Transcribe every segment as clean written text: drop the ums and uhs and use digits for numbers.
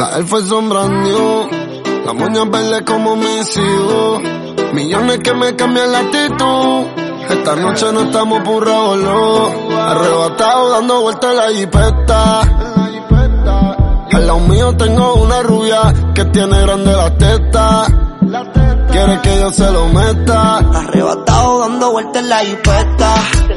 La Air Force son brand new, las moñas verdes como mis hijos. Millones que me cambian la actitud. Esta noche no estamos por revolú. Arrebatado dando vueltas en la jipeta. Al lado mío tengo una rubia que tiene grande la teta. Quiere que yo se lo meta. Arrebatado dando vueltas en la jipeta.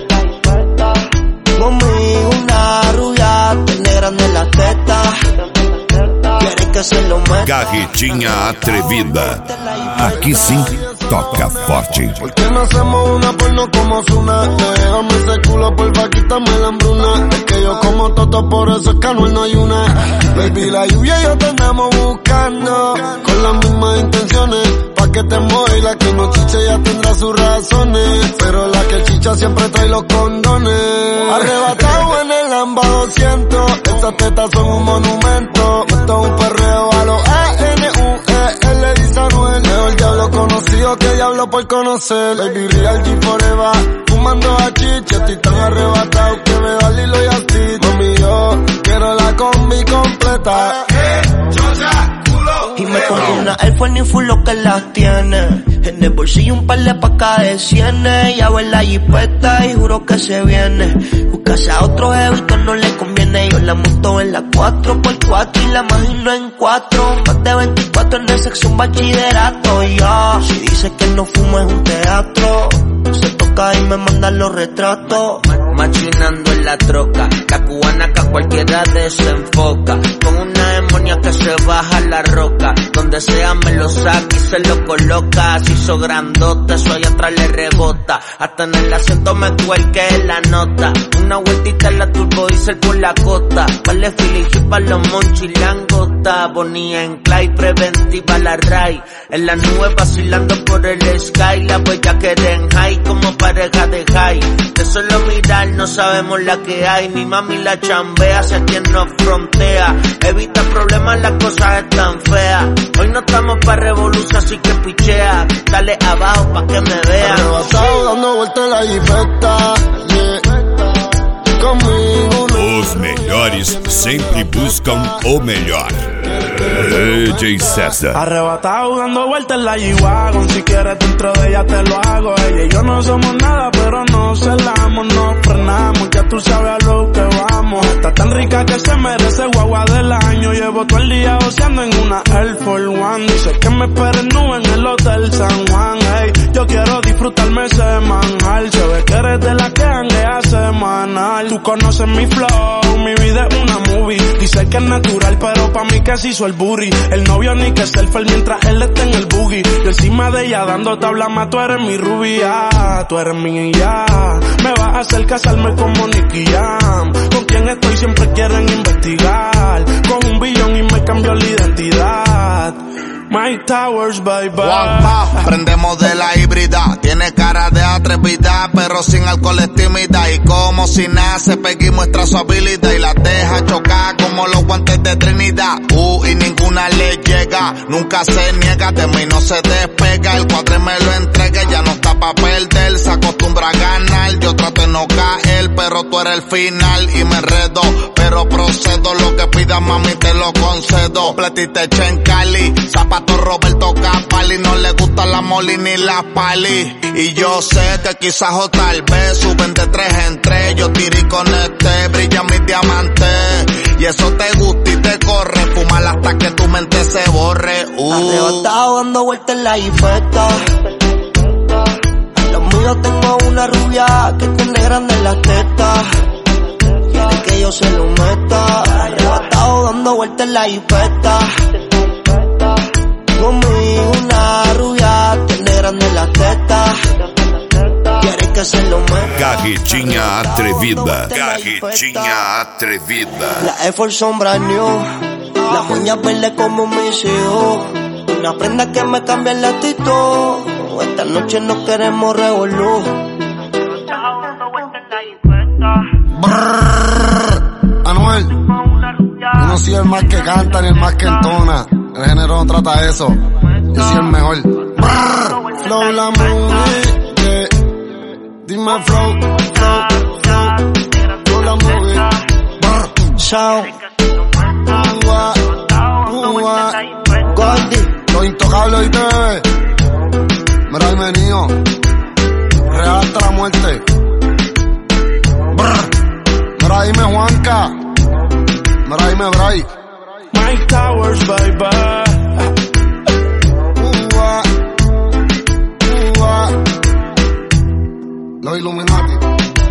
Conmigo una rubia tiene grande la teta. Quiere que se lo meta. Carretinha Atrevida. Aqui sim, toca forte. ¿Por qué no hacemos una porno como Zuna? Déjame ese culo, porfa, quítame la hambruna. Es que yo como toto, por eso es que Anuel no hay una. Baby, la lluvia y yo te andamos buscando, con las mismas intenciones, pa' que te mueva y la que no chiche ya tendrá sus razones. Pero la que chicha siempre trae los condones. Arrebatado en el Lamba 200, esas tetas son un monumento. Esto es un perreo a los A-N-U-E-L, dice Anuel. Mejor diablo conocido que diablo por conocer. Baby, real G forever, fumando hachiche. Estoy tan arrebatado que me da Lilo y Stitch. Mami, yo quiero la combi completa. Y me compré una Air Force ni full lo que las tiene. En el bolsillo un par de pacas de cienes. Ya ve la jipeta y juro que se viene. Buscarse a otro jevito no le conviene. Yo la monto en la 4x4 y la imagino en 4. Más de 24 en el sexo un bachillerato. Ya, si dice que no fumo es un teatro. Se toca y me manda los retratos. Machinando en la troca, la cubana que a cualquiera desenfoca. Con una demonia que se baja la roca. Donde sea me lo saca y se lo coloca. Se hizo grandote, eso allá atrás le rebota. Hasta en el acento me cuelque la nota. Una vueltita en la turbo diesel por la costa. Vale Philly pa' los monchis langota. Bonía en Clyde, preventiva la Ray. En la nube vacilando por el sky. La huella que en high como pareja de high. De solo mirar no sabemos la que hay. Mi mami la chambea, hacia quien nos frontea. Evita problemas, las cosas están feas. Hoy no estamos pa' revolución, así que pichea. Dale abajo pa' que me vea. Arrebatado dando vueltas en la jipeta, yeah. Conmigo Os melhores sempre buscam o melhor. DJ César. Arrebatado dando vueltas en la G-Wagon. Si quieres dentro de ella te lo hago. Ella y yo no somos nada, pero no celamos, no frenamos. Ya tú sabes a lo que vamos. Está tan rica que se merece guagua del año. Llevo todo el día oceando en una Air Force One. Dice que me esperen nube en el Hotel San Juan. Hey, yo quiero disfrutarme semanal. Se ve que eres de la que janguea semanal. Tú conoces mi flow, mi vida es una movie. Dice que es natural, pero pa' mí que se hizo el booty. El novio ni que selfie mientras él está en el boogie. Yo encima de ella dando tabla más, tú eres mi rubia, tú eres mi ya. Me vas a hacer casarme como Nicky Jam. Con quien estoy siempre quieren investigar. Con un billón y me cambió la identidad. Mike Towers, bye bye. Prendemos de la híbrida. Tiene cara de atrevida, pero sin alcohol es tímida. Y como si nace, Peggy muestra su habilidad y la deja chocar como los guantes de Trinidad. Y ninguna le llega, nunca se niega, de mí no se despega. El cuadre me lo entrega, ya no está pa' perder. Se acostumbra a ganar, yo trato de no caer, pero tú eres el final y me enredo. Pero procedo, lo que pidas mami te lo concedo. Completita hecha en Cali, zapato Roberto Capali. No le gusta la Molly ni la Pali. Y yo sé que quizás o tal vez suben de 3 en 3. Yo tiré con este, brilla mi diamante. Y eso te gusta y te corre. Fumar hasta que tu mente se borre. Arrebatado dando vueltas en la jipeta. Los míos tengo una rubia que tiene grande las tetas. Quiere que yo se lo meta. Arrebatado dando vueltas en la jipeta. Conmigo una rubia tiene grande las tetas. Quiere que se lo meta. Carretinha Atrevida. Carretinha Atrevida. La Air Force son brand new. Las moñas verdes como mis hijos. Una prenda que me cambia el actitud. Esta noche no queremos revolú. Anuel, yo no soy el más que canta ni el más que entona. El género no trata eso. Yo soy el mejor. Flow la movie, yeah. Dime flow la movie. Sound. Goldie. Los intocables hoy te ve. Mira ahí venido. Real hasta la muerte. Brr. Mira ahí me Juanca. Mira ahí me Bray. Mike Towers, baby. Los Illuminati.